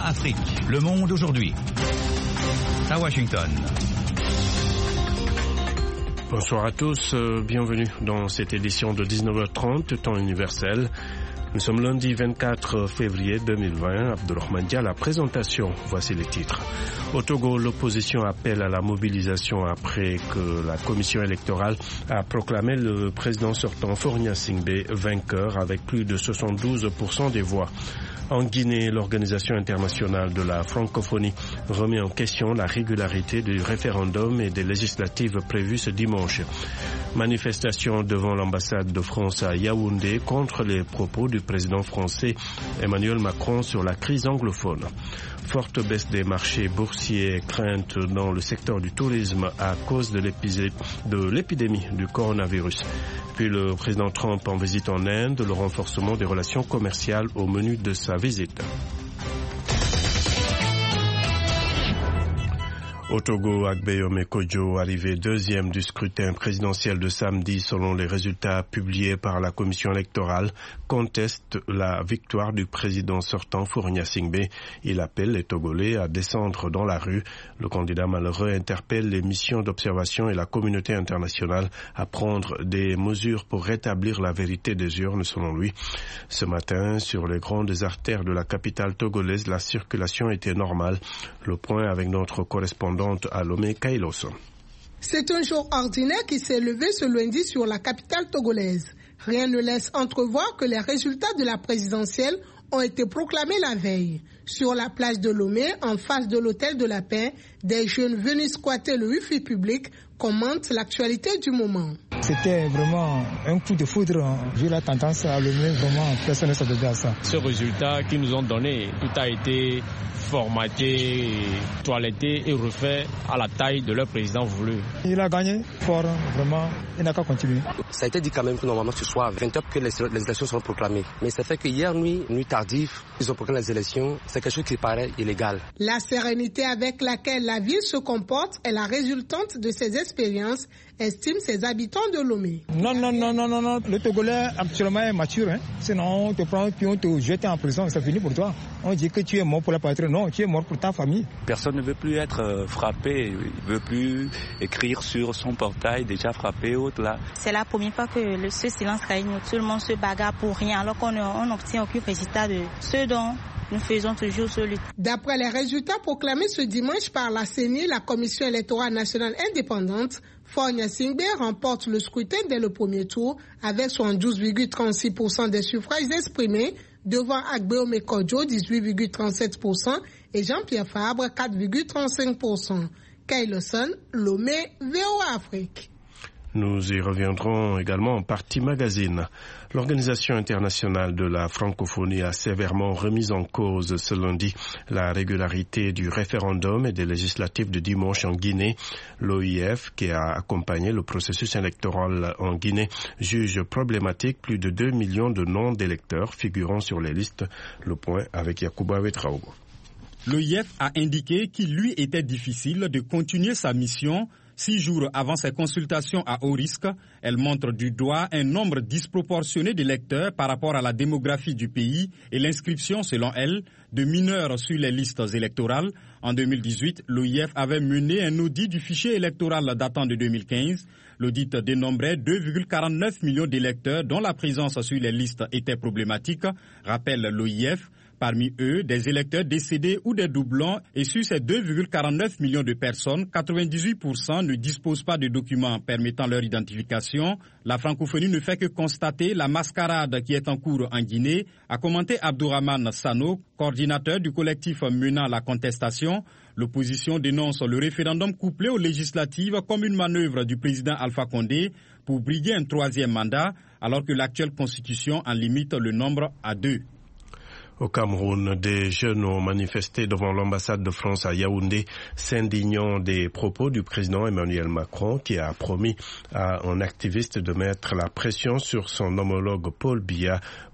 Afrique, le monde aujourd'hui. À Washington. Bonsoir à tous, bienvenue dans cette édition de 19h30, temps universel. Nous sommes lundi 24 février 2020. Abdourahmane Dia, la présentation. Voici les titres. Au Togo, l'opposition appelle à la mobilisation après que la commission électorale a proclamé le président sortant Faure Gnassingbé vainqueur avec plus de 72% des voix. En Guinée, l'Organisation internationale de la francophonie remet en question la régularité du référendum et des législatives prévues ce dimanche. Manifestation devant l'ambassade de France à Yaoundé contre les propos du président français Emmanuel Macron sur la crise anglophone. Forte baisse des marchés boursiers, crainte dans le secteur du tourisme à cause de l'épidémie du coronavirus. Puis le président Trump en visite en Inde, le renforcement des relations commerciales au menu de sa visite. Au Togo, Agbeome Kodjo, arrivé deuxième du scrutin présidentiel de samedi selon les résultats publiés par la commission électorale, conteste la victoire du président sortant Faure Gnassingbé. Il appelle les Togolais à descendre dans la rue. Le candidat malheureux interpelle les missions d'observation et la communauté internationale à prendre des mesures pour rétablir la vérité des urnes selon lui. Ce matin, sur les grandes artères de la capitale togolaise, la circulation était normale. Le point avec notre correspondant à Lomé Kailos. C'est un jour ordinaire qui s'est levé ce lundi sur la capitale togolaise. Rien ne laisse entrevoir que les résultats de la présidentielle ont été proclamés la veille. Sur la plage de Lomé, en face de l'hôtel de la paix, des jeunes venus squatter le wifi public commentent l'actualité du moment. C'était vraiment un coup de foudre. Vu la tendance à Lomé, vraiment personne ne s'attendait à ça. Ce résultat qu'ils nous ont donné, tout a été formaté, toiletté et refait à la taille de leur président voulu. Il a gagné fort, vraiment, il n'a qu'à continuer. Ça a été dit quand même que normalement ce soir, 20h, que les élections seront proclamées. Mais ça fait que hier nuit tardive, ils ont proclamé les élections. C'est quelque chose qui paraît illégal. La sérénité avec laquelle la ville se comporte est la résultante de ces expériences, estiment ses habitants de Lomé. Non. Le Togolais actuellement est mature. Sinon, on te prend puis on te jette en prison. C'est fini pour toi. On dit que tu es mort pour la patrie. Non, tu es mort pour ta famille. Personne ne veut plus être frappé. Il ne veut plus écrire sur son portail déjà frappé autre là. C'est la première fois que ce silence règne. Tout le monde se bagarre pour rien alors qu'on n'obtient aucun résultat de ce dont nous faisons toujours ce lutte. D'après les résultats proclamés ce dimanche par la CENI, la Commission électorale nationale indépendante, Faure Gnassingbé remporte le scrutin dès le premier tour avec 72,36% des suffrages exprimés devant Agbeome Kodjo 18,37% et Jean-Pierre Fabre 4,35%. Kailoson, Lomé, VOA Afrique. Nous y reviendrons également en partie magazine. L'Organisation internationale de la francophonie a sévèrement remis en cause ce lundi la régularité du référendum et des législatives de dimanche en Guinée. L'OIF, qui a accompagné le processus électoral en Guinée, juge problématique plus de 2 millions de noms d'électeurs figurant sur les listes. Le point avec Yacouba Wetraogo. L'OIF a indiqué qu'il lui était difficile de continuer sa mission. 6 jours avant ces consultations à haut risque, elle montre du doigt un nombre disproportionné d'électeurs par rapport à la démographie du pays et l'inscription, selon elle, de mineurs sur les listes électorales. En 2018, l'OIF avait mené un audit du fichier électoral datant de 2015. L'audit dénombrait 2,49 millions d'électeurs dont la présence sur les listes était problématique, rappelle l'OIF. Parmi eux, des électeurs décédés ou des doublons, et sur ces 2,49 millions de personnes, 98% ne disposent pas de documents permettant leur identification. La francophonie ne fait que constater la mascarade qui est en cours en Guinée, a commenté Abdourahmane Sano, coordinateur du collectif menant la contestation. L'opposition dénonce le référendum couplé aux législatives comme une manœuvre du président Alpha Condé pour briguer un 3e mandat, alors que l'actuelle constitution en limite le nombre à 2. Au Cameroun, des jeunes ont manifesté devant l'ambassade de France à Yaoundé, s'indignant des propos du président Emmanuel Macron qui a promis à un activiste de mettre la pression sur son homologue Paul Biya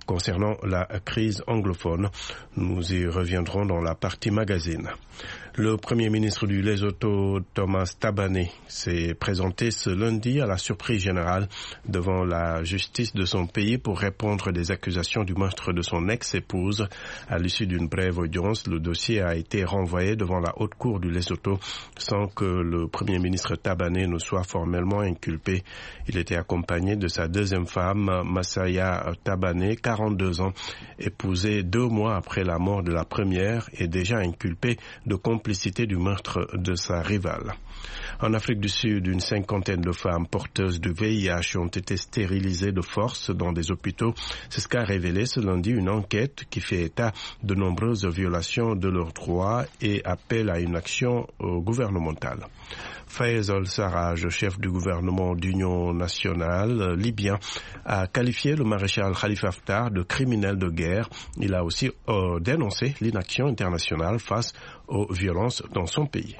concernant la crise anglophone. Nous y reviendrons dans la partie magazine. Le Premier ministre du Lesotho, Thomas Thabane, s'est présenté ce lundi à la surprise générale devant la justice de son pays pour répondre des accusations du meurtre de son ex-épouse. À l'issue d'une brève audience, le dossier a été renvoyé devant la haute cour du Lesotho sans que le Premier ministre Thabane ne soit formellement inculpé. Il était accompagné de sa deuxième femme, Masaya Thabane, 42 ans, épousée 2 mois après la mort de la première et déjà inculpée de complicité du meurtre de sa rivale. En Afrique du Sud, une 50aine de femmes porteuses du VIH ont été stérilisées de force dans des hôpitaux. C'est ce qu'a révélé ce lundi une enquête qui fait état de nombreuses violations de leurs droits et appelle à une action gouvernementale. Fayez al-Sarraj, chef du gouvernement d'union nationale libyen, a qualifié le maréchal Khalifa Haftar de criminel de guerre. Il a aussi dénoncé l'inaction internationale face aux violences dans son pays.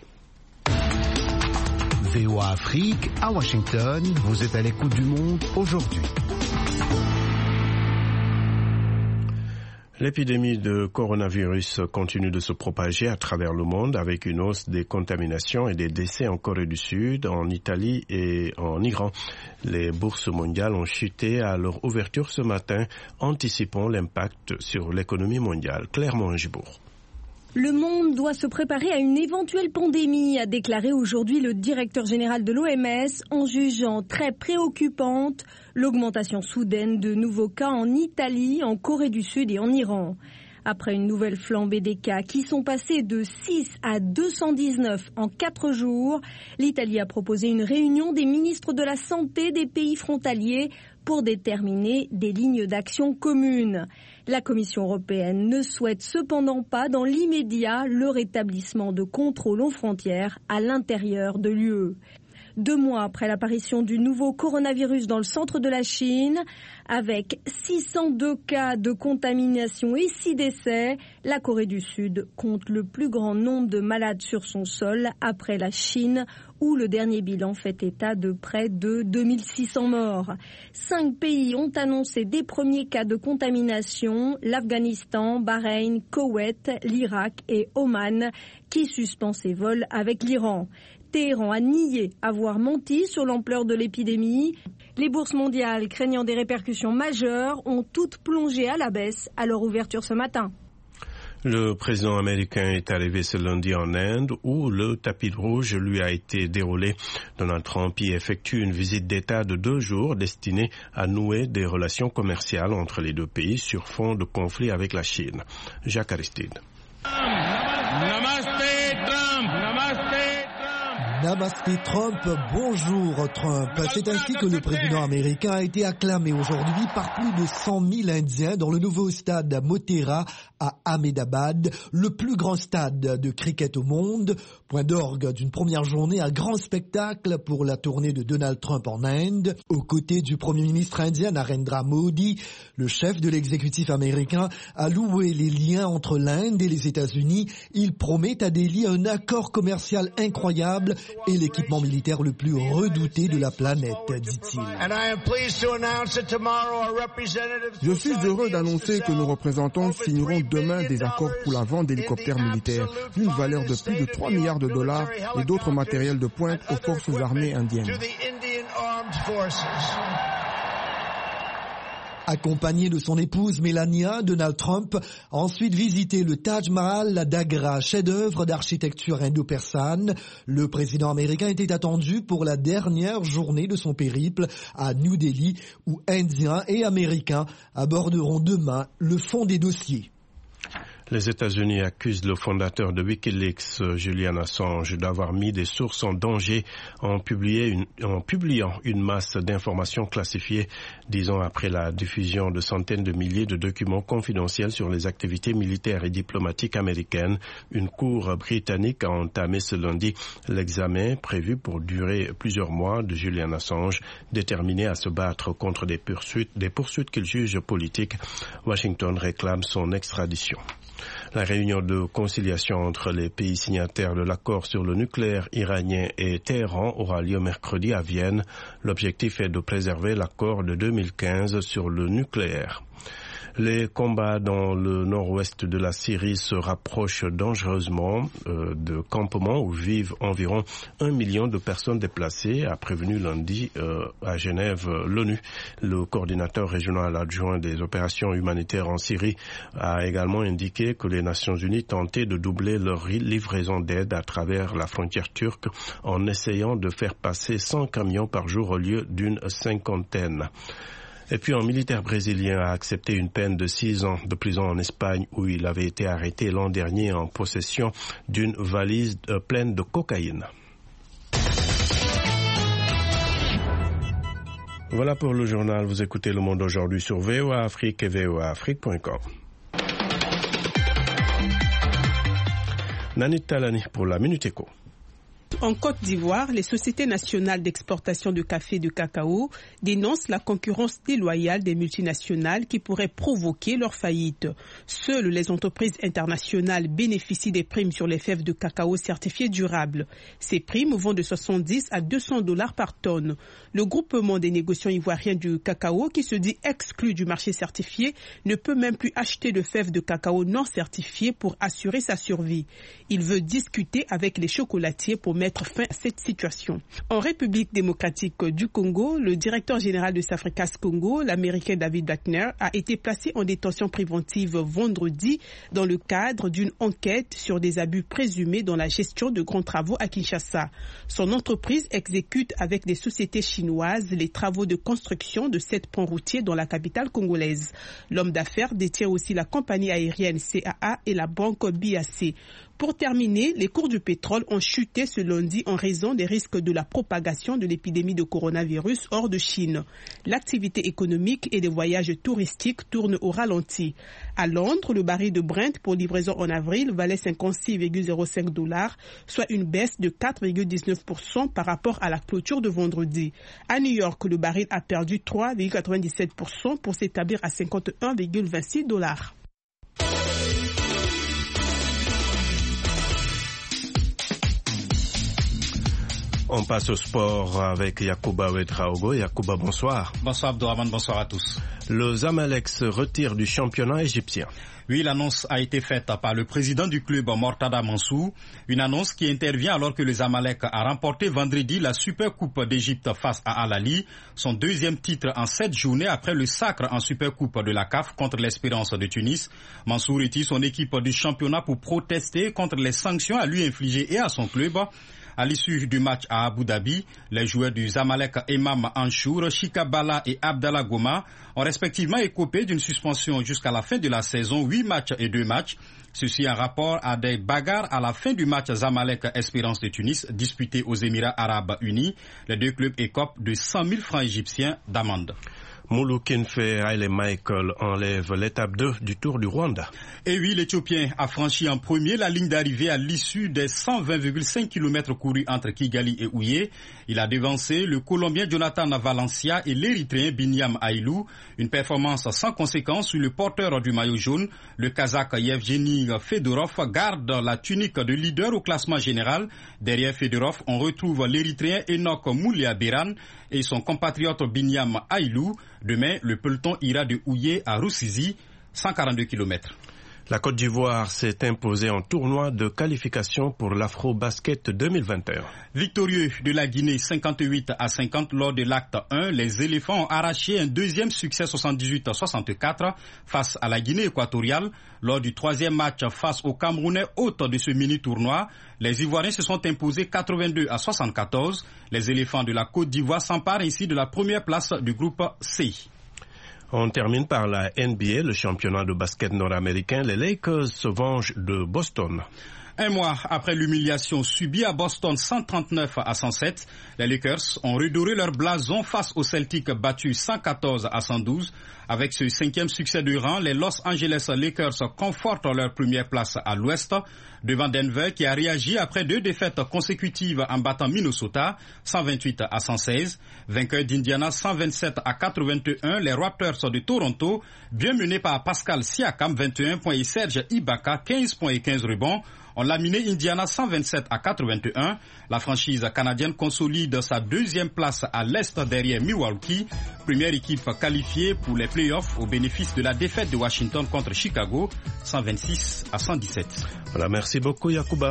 VOA Afrique, à Washington, vous êtes à l'écoute du monde aujourd'hui. L'épidémie de coronavirus continue de se propager à travers le monde avec une hausse des contaminations et des décès en Corée du Sud, en Italie et en Iran. Les bourses mondiales ont chuté à leur ouverture ce matin, anticipant l'impact sur l'économie mondiale. Claire Mongibourg. Le monde doit se préparer à une éventuelle pandémie, a déclaré aujourd'hui le directeur général de l'OMS, en jugeant très préoccupante l'augmentation soudaine de nouveaux cas en Italie, en Corée du Sud et en Iran. Après une nouvelle flambée des cas qui sont passés de 6 à 219 en 4 jours, l'Italie a proposé une réunion des ministres de la Santé des pays frontaliers pour déterminer des lignes d'action communes. La Commission européenne ne souhaite cependant pas dans l'immédiat le rétablissement de contrôles aux frontières à l'intérieur de l'UE. 2 mois après l'apparition du nouveau coronavirus dans le centre de la Chine, avec 602 cas de contamination et 6 décès, la Corée du Sud compte le plus grand nombre de malades sur son sol après la Chine, où le dernier bilan fait état de près de 2600 morts. 5 pays ont annoncé des premiers cas de contamination, l'Afghanistan, Bahreïn, Koweït, l'Irak et Oman, qui suspend ses vols avec l'Iran. Téhéran a nié avoir menti sur l'ampleur de l'épidémie. Les bourses mondiales, craignant des répercussions majeures, ont toutes plongé à la baisse à leur ouverture ce matin. Le président américain est arrivé ce lundi en Inde où le tapis rouge lui a été déroulé. Donald Trump y effectue une visite d'État de 2 jours destinée à nouer des relations commerciales entre les 2 pays sur fond de conflit avec la Chine. Jacques Aristide. Namaste Trump, bonjour Trump. C'est ainsi que le président américain a été acclamé aujourd'hui par plus de 100 000 Indiens dans le nouveau stade Motera à Ahmedabad, le plus grand stade de cricket au monde. Point d'orgue d'une première journée à grand spectacle pour la tournée de Donald Trump en Inde. Aux côtés du Premier ministre indien Narendra Modi, le chef de l'exécutif américain a loué les liens entre l'Inde et les États-Unis. Il promet à Delhi un accord commercial incroyable et l'équipement militaire le plus redouté de la planète, dit-il. Je suis heureux d'annoncer que nos représentants signeront demain des accords pour la vente d'hélicoptères militaires d'une valeur de plus de 3 milliards de dollars et d'autres matériels de pointe aux forces armées indiennes. Accompagné de son épouse Melania, Donald Trump a ensuite visité le Taj Mahal, d'Agra, chef-d'œuvre d'architecture indo-persane. Le président américain était attendu pour la dernière journée de son périple à New Delhi, où Indiens et Américains aborderont demain le fond des dossiers. Les États-Unis accusent le fondateur de Wikileaks, Julian Assange, d'avoir mis des sources en danger en publiant une masse d'informations classifiées, 10 ans après la diffusion de centaines de milliers de documents confidentiels sur les activités militaires et diplomatiques américaines. Une cour britannique a entamé ce lundi l'examen prévu pour durer plusieurs mois de Julian Assange, déterminé à se battre contre des poursuites qu'il juge politiques. Washington réclame son extradition. La réunion de conciliation entre les pays signataires de l'accord sur le nucléaire iranien et Téhéran aura lieu mercredi à Vienne. L'objectif est de préserver l'accord de 2015 sur le nucléaire. Les combats dans le nord-ouest de la Syrie se rapprochent dangereusement de campements où vivent environ 1 million de personnes déplacées, a prévenu lundi à Genève l'ONU. Le coordinateur régional adjoint des opérations humanitaires en Syrie a également indiqué que les Nations Unies tentaient de doubler leur livraison d'aide à travers la frontière turque en essayant de faire passer 100 camions par jour au lieu d'une cinquantaine. Et puis un militaire brésilien a accepté une peine de 6 ans de prison en Espagne où il avait été arrêté l'an dernier en possession d'une valise pleine de cocaïne. Voilà pour le journal. Vous écoutez Le Monde aujourd'hui sur VOA Afrique et voaafrique.com. Nanit Talani pour la Minute Éco. En Côte d'Ivoire, les sociétés nationales d'exportation de café et de cacao dénoncent la concurrence déloyale des multinationales qui pourrait provoquer leur faillite. Seules les entreprises internationales bénéficient des primes sur les fèves de cacao certifiées durables. Ces primes vont de 70 à 200 $ par tonne. Le groupement des négociants ivoiriens du cacao, qui se dit exclu du marché certifié, ne peut même plus acheter de fèves de cacao non certifiées pour assurer sa survie. Il veut discuter avec les chocolatiers pour mettre fin à cette situation. En République démocratique du Congo, le directeur général de Safricas Congo, l'Américain David Wagner, a été placé en détention préventive vendredi dans le cadre d'une enquête sur des abus présumés dans la gestion de grands travaux à Kinshasa. Son entreprise exécute avec des sociétés chinoises les travaux de construction de 7 ponts routiers dans la capitale congolaise. L'homme d'affaires détient aussi la compagnie aérienne CAA et la banque BAC. Pour terminer, les cours du pétrole ont chuté ce lundi en raison des risques de la propagation de l'épidémie de coronavirus hors de Chine. L'activité économique et les voyages touristiques tournent au ralenti. À Londres, le baril de Brent pour livraison en avril valait 56,05 $, soit une baisse de 4,19% par rapport à la clôture de vendredi. À New York, le baril a perdu 3,97% pour s'établir à 51,26 $. On passe au sport avec Yacouba Ouedraogo. Yacouba, bonsoir. Bonsoir Abdourahmane, bonsoir à tous. Le Zamalek se retire du championnat égyptien. Oui, l'annonce a été faite par le président du club Mortada Mansour. Une annonce qui intervient alors que le Zamalek a remporté vendredi la Super Coupe d'Égypte face à Al Ahly, son deuxième titre en 7 journées après le sacre en Super Coupe de la CAF contre l'Espérance de Tunis. Mansour retire son équipe du championnat pour protester contre les sanctions à lui infligées et à son club. À l'issue du match à Abu Dhabi, les joueurs du Zamalek Imam Anchour, Chika Bala et Abdallah Goma ont respectivement écopé d'une suspension jusqu'à la fin de la saison, 8 matchs et 2 matchs. Ceci en rapport à des bagarres à la fin du match Zamalek Espérance de Tunis disputé aux Émirats Arabes Unis. Les deux clubs écopent de 100 000 francs égyptiens d'amende. Moulou Kinfe Haile Michael enlève l'étape 2 du Tour du Rwanda. Et oui, l'Éthiopien a franchi en premier la ligne d'arrivée à l'issue des 120,5 km courus entre Kigali et Ouye. Il a devancé le Colombien Jonathan Valencia et l'Érythréen Binyam Ailou. Une performance sans conséquence sur le porteur du maillot jaune. Le Kazakh Yevgeny Fedorov garde la tunique de leader au classement général. Derrière Fedorov, on retrouve l'Érythréen Enoch Moulia-Beran et son compatriote Binyam Ailou. Demain, le peloton ira de Ouye à Rusizi, 142 km. La Côte d'Ivoire s'est imposée en tournoi de qualification pour l'Afro-Basket 2021. Victorieux de la Guinée 58-50 lors de l'acte 1, les éléphants ont arraché un deuxième succès 78-64 face à la Guinée équatoriale. Lors du troisième match face aux Camerounais hôtes de ce mini-tournoi, les Ivoiriens se sont imposés 82-74. Les éléphants de la Côte d'Ivoire s'emparent ainsi de la première place du groupe C. On termine par la NBA, le championnat de basket nord-américain. Les Lakers se vengent de Boston. Un mois après l'humiliation subie à Boston 139-107, les Lakers ont redoré leur blason face aux Celtics battus 114-112. Avec ce 5e succès de rang, les Los Angeles Lakers confortent leur première place à l'Ouest devant Denver qui a réagi après 2 défaites consécutives en battant Minnesota 128-116. Vainqueur d'Indiana 127-81, les Raptors de Toronto, bien menés par Pascal Siakam 21 points et Serge Ibaka 15 points et 15 rebonds, ont laminé Indiana 127-81. La franchise canadienne consolide sa deuxième place à l'Est derrière Milwaukee, première équipe qualifiée pour les playoffs au bénéfice de la défaite de Washington contre Chicago, 126-117. Voilà, merci beaucoup Yacouba.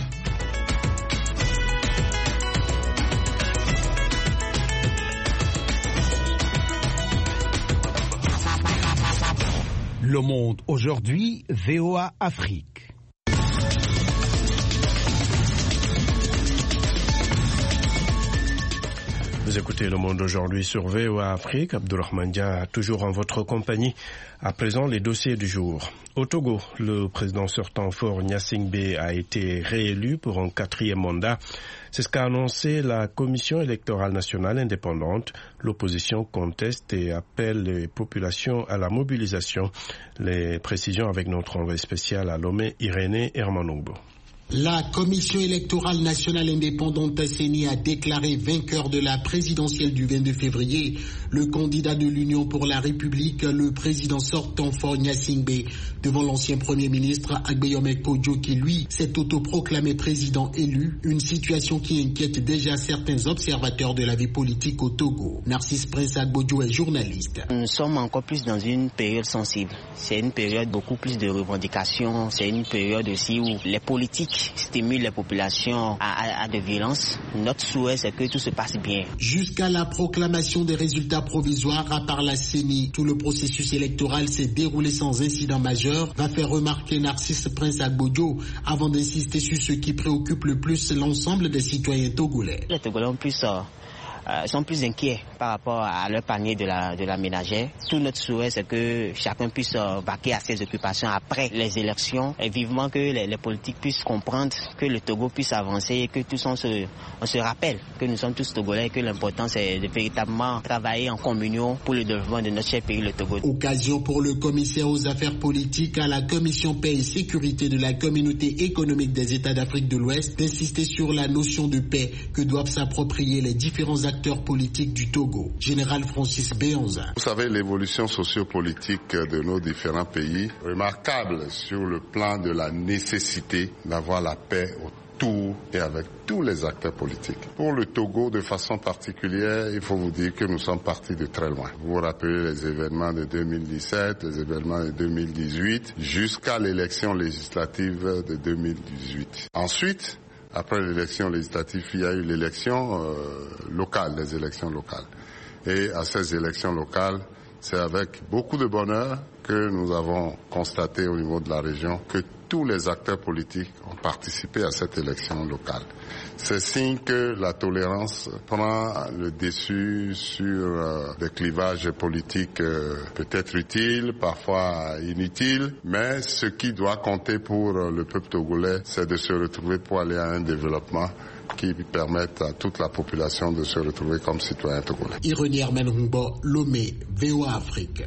Le Monde aujourd'hui, VOA Afrique. Vous écoutez Le Monde aujourd'hui sur VOA Afrique. Abdourahmane Dia, toujours en votre compagnie. À présent, les dossiers du jour. Au Togo, le président sortant Faure Gnassingbé a été réélu pour un 4e mandat. C'est ce qu'a annoncé la Commission électorale nationale indépendante. L'opposition conteste et appelle les populations à la mobilisation. Les précisions avec notre envoyé spécial à Lomé, Irénée Hermanoubo. La Commission électorale nationale indépendante CENI a déclaré vainqueur de la présidentielle du 22 février le candidat de l'Union pour la République, le président sortant Faure Gnassingbé, devant l'ancien Premier ministre Agbeyomme Kodjo qui, lui, s'est autoproclamé président élu, une situation qui inquiète déjà certains observateurs de la vie politique au Togo. Narcisse Prince Agbodjo est journaliste. Nous sommes encore plus dans une période sensible. C'est une période beaucoup plus de revendications, c'est une période aussi où les politiques stimule les populations à de violence. Notre souhait, c'est que tout se passe bien. Jusqu'à la proclamation des résultats provisoires, à part la CENI, tout le processus électoral s'est déroulé sans incident majeur, va faire remarquer Narcisse Prince Agbodjo, avant d'insister sur ce qui préoccupe le plus l'ensemble des citoyens togolais. Les Togolais sont plus inquiets par rapport à leur panier de la ménagère. Tout notre souhait, c'est que chacun puisse vaquer à ses occupations après les élections et vivement que les politiques puissent comprendre que le Togo puisse avancer et que tous on se rappelle que nous sommes tous Togolais et que l'important c'est de véritablement travailler en communion pour le développement de notre cher pays, le Togo. Occasion pour le commissaire aux affaires politiques à la Commission paix et sécurité de la Communauté économique des États d'Afrique de l'Ouest d'insister sur la notion de paix que doivent s'approprier les différents acteurs politiques du Togo. Général Francis Béanza. Vous savez, l'évolution sociopolitique de nos différents pays, remarquable sur le plan de la nécessité d'avoir la paix autour et avec tous les acteurs politiques. Pour le Togo, de façon particulière, il faut vous dire que nous sommes partis de très loin. Vous vous rappelez les événements de 2017, les événements de 2018, jusqu'à l'élection législative de 2018. Ensuite, après l'élection législative, il y a eu l'élection locale, les élections locales. Et à ces élections locales, c'est avec beaucoup de bonheur que nous avons constaté au niveau de la région que tous les acteurs politiques ont participé à cette élection locale. C'est signe que la tolérance prend le dessus sur des clivages politiques peut-être utiles, parfois inutiles, mais ce qui doit compter pour le peuple togolais, c'est de se retrouver pour aller à un développement qui permette à toute la population de se retrouver comme citoyen togolais. Irénée Hermanoubo, Lomé, VOA Afrique.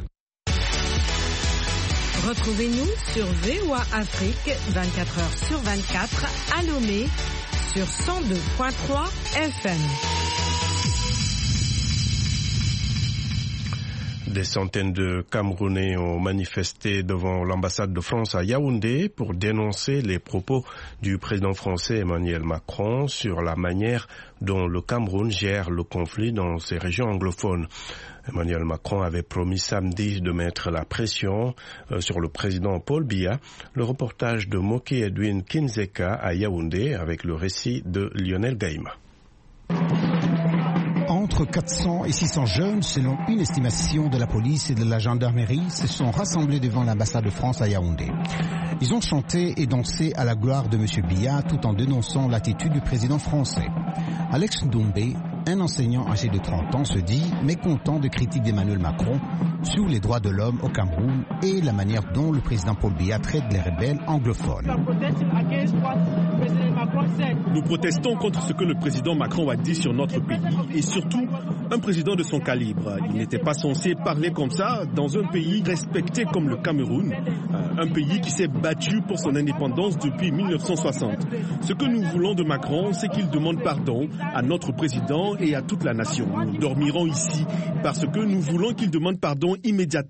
Retrouvez-nous sur VOA Afrique 24h/24 à Lomé sur 102.3 FM. Des centaines de Camerounais ont manifesté devant l'ambassade de France à Yaoundé pour dénoncer les propos du président français Emmanuel Macron sur la manière dont le Cameroun gère le conflit dans ces régions anglophones. Emmanuel Macron avait promis samedi de mettre la pression sur le président Paul Biya. Le reportage de Moki Edwin Kinzeka à Yaoundé avec le récit de Lionel Gaïma. Entre 400 et 600 jeunes, selon une estimation de la police et de la gendarmerie, se sont rassemblés devant l'ambassade de France à Yaoundé. Ils ont chanté et dansé à la gloire de M. Biya tout en dénonçant l'attitude du président français. Alex Ndombé, un enseignant âgé de 30 ans, se dit mécontent de critiques d'Emmanuel Macron sur les droits de l'homme au Cameroun et la manière dont le président Paul Biya traite les rebelles anglophones. Nous protestons contre ce que le président Macron a dit sur notre pays et surtout un président de son calibre. Il n'était pas censé parler comme ça dans un pays respecté comme le Cameroun, un pays qui s'est battu pour son indépendance depuis 1960. Ce que nous voulons de Macron, c'est qu'il demande pardon à notre président et à toute la nation. Nous dormirons ici parce que nous voulons qu'il demande pardon immédiatement.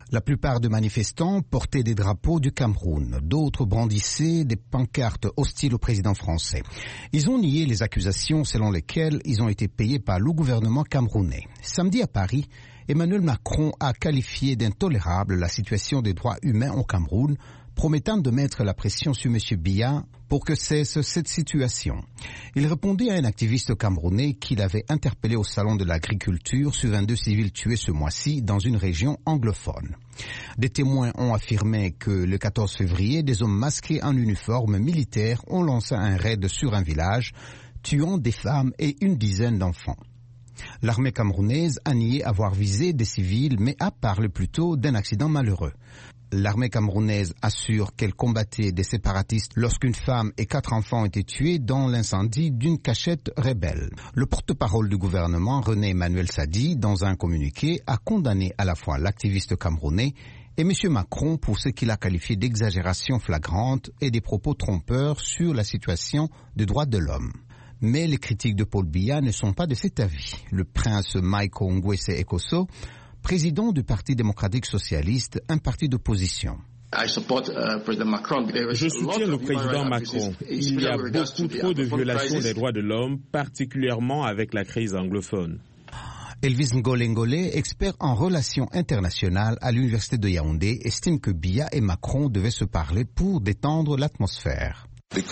La plupart des manifestants portaient des drapeaux du Cameroun. D'autres brandissaient des pancartes hostiles au président français. Ils ont nié les accusations selon lesquelles ils ont été payés par le gouvernement camerounais. Samedi à Paris, Emmanuel Macron a qualifié d'intolérable la situation des droits humains au Cameroun, promettant de mettre la pression sur M. Biya pour que cesse cette situation. Il répondait à un activiste camerounais qu'il avait interpellé au salon de l'agriculture sur 22 civils tués ce mois-ci dans une région anglophone. Des témoins ont affirmé que le 14 février, des hommes masqués en uniforme militaire ont lancé un raid sur un village, tuant des femmes et une dizaine d'enfants. L'armée camerounaise a nié avoir visé des civils, mais a parlé plutôt d'un accident malheureux. L'armée camerounaise assure qu'elle combattait des séparatistes lorsqu'une femme et 4 enfants ont été tués dans l'incendie d'une cachette rebelle. Le porte-parole du gouvernement, René Emmanuel Sadi, dans un communiqué, a condamné à la fois l'activiste camerounais et M. Macron pour ce qu'il a qualifié d'exagération flagrante et des propos trompeurs sur la situation des droits de l'homme. Mais les critiques de Paul Biya ne sont pas de cet avis. Le prince Michael Ngwese Ekosso, président du Parti démocratique socialiste, un parti d'opposition. Je soutiens le président Macron. Il y a beaucoup trop de violations des droits de l'homme, particulièrement avec la crise anglophone. Elvis Ngole, expert en relations internationales à l'université de Yaoundé, estime que Biya et Macron devaient se parler pour détendre l'atmosphère.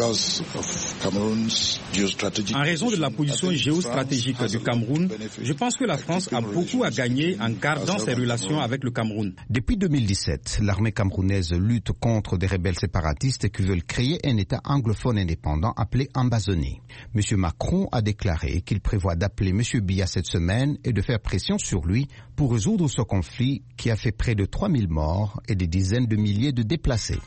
En raison de la position géostratégique du Cameroun, je pense que la France a beaucoup à gagner en gardant ses relations avec le Cameroun. Depuis 2017, l'armée camerounaise lutte contre des rebelles séparatistes qui veulent créer un État anglophone indépendant appelé Ambazonie. M. Macron a déclaré qu'il prévoit d'appeler M. Biya cette semaine et de faire pression sur lui pour résoudre ce conflit qui a fait près de 3000 morts et des dizaines de milliers de déplacés.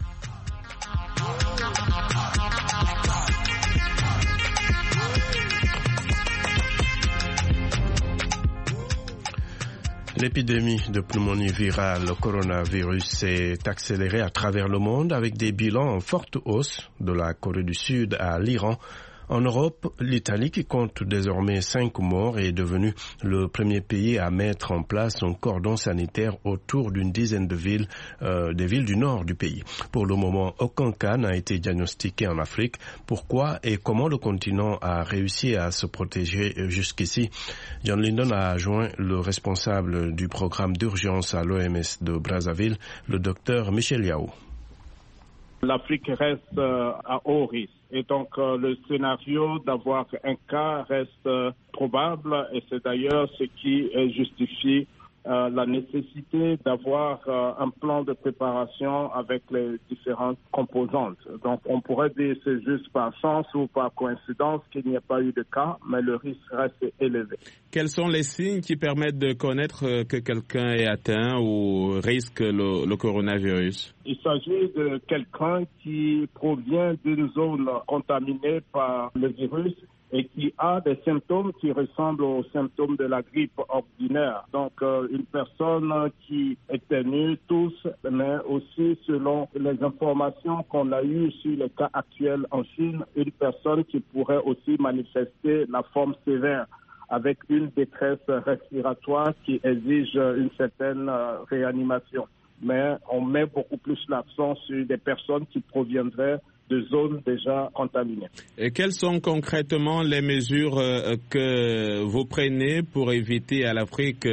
L'épidémie de pneumonie virale, le coronavirus, s'est accélérée à travers le monde avec des bilans en forte hausse, de la Corée du Sud à l'Iran. En Europe, l'Italie, qui compte désormais 5 morts, est devenue le premier pays à mettre en place un cordon sanitaire autour d'une dizaine de villes, des villes du nord du pays. Pour le moment, aucun cas n'a été diagnostiqué en Afrique. Pourquoi et comment le continent a réussi à se protéger jusqu'ici? John Lyndon a joint le responsable du programme d'urgence à l'OMS de Brazzaville, le docteur Michel Yao. L'Afrique reste à haut risque. Et donc, le scénario d'avoir un cas reste probable et c'est d'ailleurs ce qui justifie la nécessité d'avoir un plan de préparation avec les différentes composantes. Donc, on pourrait dire c'est juste par chance ou par coïncidence qu'il n'y a pas eu de cas, mais le risque reste élevé. Quels sont les signes qui permettent de connaître que quelqu'un est atteint ou risque le coronavirus? Il s'agit de quelqu'un qui provient d'une zone contaminée par le virus et qui a des symptômes qui ressemblent aux symptômes de la grippe ordinaire. Donc, une personne qui éternue, tousse, mais aussi, selon les informations qu'on a eues sur les cas actuels en Chine, une personne qui pourrait aussi manifester la forme sévère avec une détresse respiratoire qui exige une certaine réanimation. Mais on met beaucoup plus l'accent sur des personnes qui proviendraient de zones déjà contaminées. Et quelles sont concrètement les mesures que vous prenez pour éviter à l'Afrique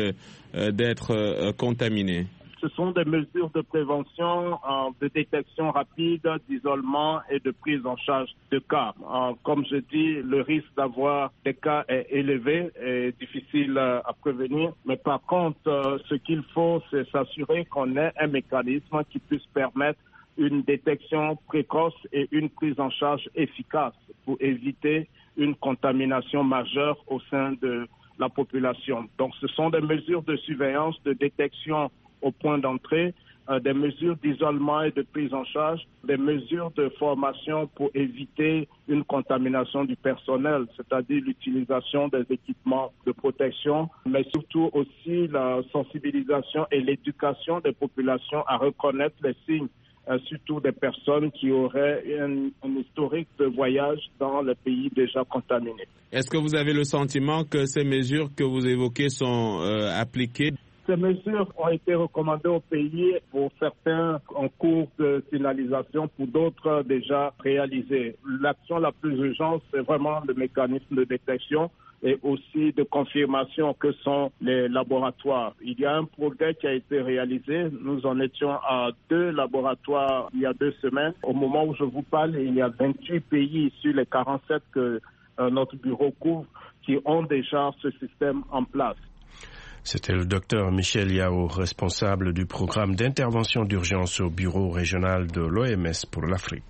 d'être contaminée? Ce sont des mesures de prévention, de détection rapide, d'isolement et de prise en charge de cas. Comme je dis, le risque d'avoir des cas est élevé et difficile à prévenir. Mais par contre, ce qu'il faut, c'est s'assurer qu'on ait un mécanisme qui puisse permettre une détection précoce et une prise en charge efficace pour éviter une contamination majeure au sein de la population. Donc, ce sont des mesures de surveillance, de détection au point d'entrée, des mesures d'isolement et de prise en charge, des mesures de formation pour éviter une contamination du personnel, c'est-à-dire l'utilisation des équipements de protection, mais surtout aussi la sensibilisation et l'éducation des populations à reconnaître les signes, surtout des personnes qui auraient un historique de voyage dans les pays déjà contaminés. Est-ce que vous avez le sentiment que ces mesures que vous évoquez sont appliquées? Ces mesures ont été recommandées au pays, pour certains en cours de finalisation, pour d'autres déjà réalisées. L'action la plus urgente, c'est vraiment le mécanisme de détection et aussi de confirmation que sont les laboratoires. Il y a un progrès qui a été réalisé. Nous en étions à 2 laboratoires il y a 2 semaines. Au moment où je vous parle, il y a 28 pays sur les 47 que notre bureau couvre qui ont déjà ce système en place. C'était le docteur Michel Yao, responsable du programme d'intervention d'urgence au bureau régional de l'OMS pour l'Afrique.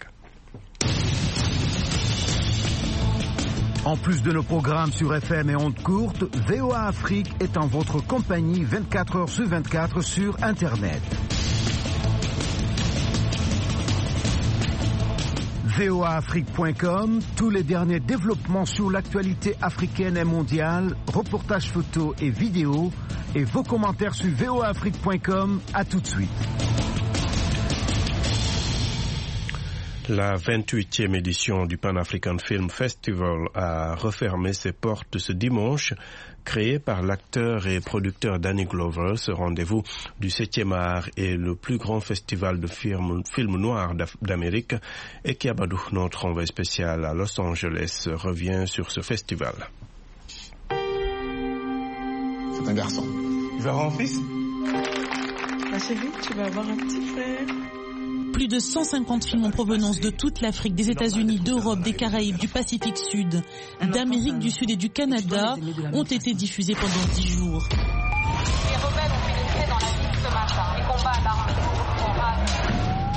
En plus de nos programmes sur FM et ondes courtes, VOA Afrique est en votre compagnie 24 heures sur 24 sur Internet. voaafrique.com, tous les derniers développements sur l'actualité africaine et mondiale, reportages photos et vidéos, et vos commentaires sur voaafrique.com. À tout de suite. La 28e édition du Pan African Film Festival a refermé ses portes ce dimanche. Créé par l'acteur et producteur Danny Glover, ce rendez-vous du 7e art est le plus grand festival de films noirs d'Amérique. Et Kiabadou, notre envoyé spécial à Los Angeles, revient sur ce festival. C'est un garçon. Il va avoir un fils? Assez vite, tu vas avoir un petit frère. Plus de 150 films en provenance de toute l'Afrique, des États-Unis, d'Europe, des Caraïbes, du Pacifique Sud, d'Amérique du Sud et du Canada ont été diffusés pendant 10 jours. Les rebelles ont pénétré dans la ville ce matin. Les combats à l'armée sont ravis.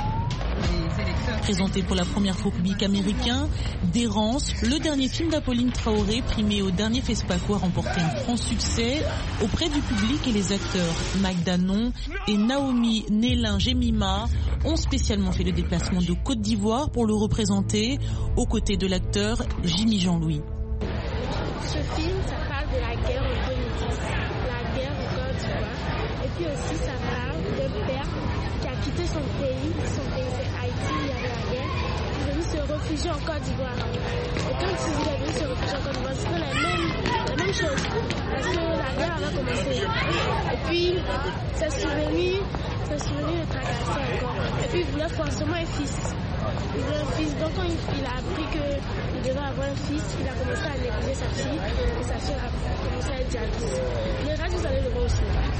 Présenté pour la première fois au public américain, D'Errance, le dernier film d'Apolline Traoré, primé au dernier FESPACO, a remporté un franc succès auprès du public, et les acteurs Mike Danon et Naomi Nélin-Jemima ont spécialement fait le déplacement de Côte d'Ivoire pour le représenter aux côtés de l'acteur Jimmy Jean-Louis. Ce film, ça parle de la guerre en 2010, la guerre en Côte d'Ivoire, et puis aussi ça parle d'un père qui a quitté son pays c'est Haïti, il y avait la guerre, il est venu se réfugier en Côte d'Ivoire. Et quand il est venu se réfugier en Côte d'Ivoire, c'était la même chose, parce que la guerre avait commencé. Et puis, ses souvenirs le tracassaient encore. Et puis, il voulait forcément un fils. Il voulait un fils. Donc, quand il a appris qu'il devait avoir un fils, il a commencé à négliger sa fille, et sa fille a commencé à être dialysée. Les radios, vous allez le voir aussi.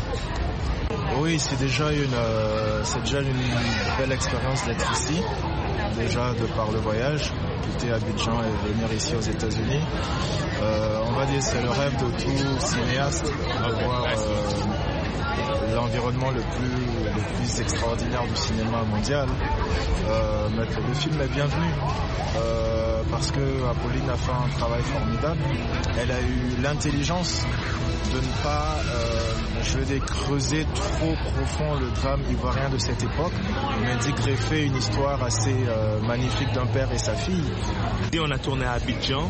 Oui, c'est déjà une belle expérience d'être ici, déjà de par le voyage, quitter Abidjan et venir ici aux États-Unis. On va dire c'est le rêve de tout cinéaste d'avoir l'environnement le plus extraordinaire du cinéma mondial. Mais le film est bienvenu parce que Apolline a fait un travail formidable. Elle a eu l'intelligence de ne pas creuser trop profond le drame ivoirien de cette époque, mais d'y greffer une histoire assez magnifique d'un père et sa fille. Et on a tourné à Abidjan,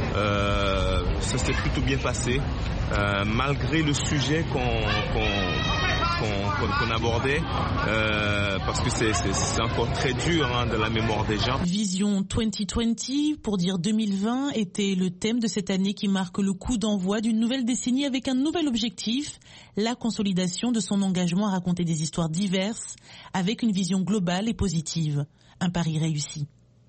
ça s'est plutôt bien passé, malgré le sujet qu'on abordait, parce que c'est encore très dur de la mémoire des gens. Vision 2020, pour dire 2020, était le thème de cette année qui marque le coup d'envoi d'une nouvelle décennie avec un nouvel objectif, la consolidation de son engagement à raconter des histoires diverses avec une vision globale et positive. Un pari réussi.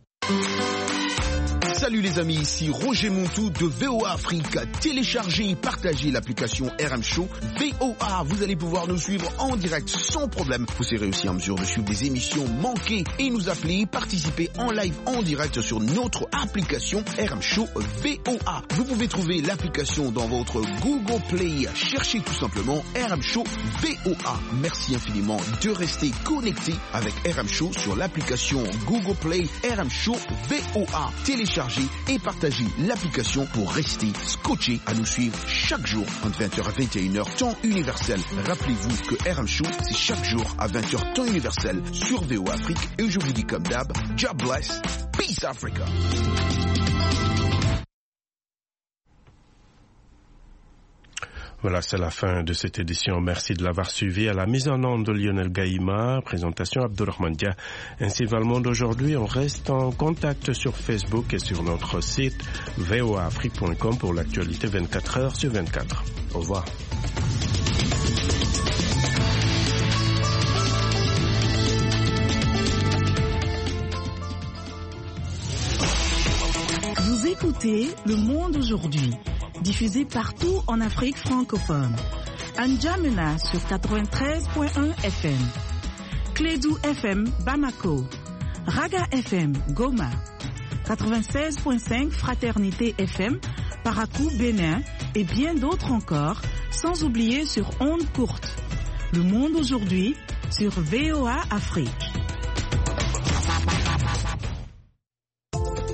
Salut les amis, ici Roger Montou de VOA Afrique. Téléchargez et partagez l'application RM Show VOA. Vous allez pouvoir nous suivre en direct sans problème. Vous serez aussi en mesure de suivre des émissions manquées et nous appeler, participer en live en direct sur notre application RM Show VOA. Vous pouvez trouver l'application dans votre Google Play. Cherchez tout simplement RM Show VOA. Merci infiniment de rester connecté avec RM Show sur l'application Google Play RM Show VOA. Téléchargez et partagez l'application pour rester scotché à nous suivre chaque jour entre 20h et 21h temps universel. Rappelez-vous que RM Show, c'est chaque jour à 20h temps universel sur VOA Afrique. Et je vous dis comme d'hab, God bless, peace Africa. Voilà, c'est la fin de cette édition. Merci de l'avoir suivi. À la mise en onde de Lionel Gaïma, présentation Abdurrahman Dia. Ainsi va le monde aujourd'hui. On reste en contact sur Facebook et sur notre site voaafrique.com pour l'actualité 24 heures sur 24. Au revoir. Vous écoutez Le Monde aujourd'hui, diffusé partout en Afrique francophone. N'Djamena sur 93.1 FM. Clédou FM Bamako. Raga FM Goma. 96.5 Fraternité FM Parakou Bénin et bien d'autres encore, sans oublier sur ondes courtes. Le Monde aujourd'hui sur VOA Afrique.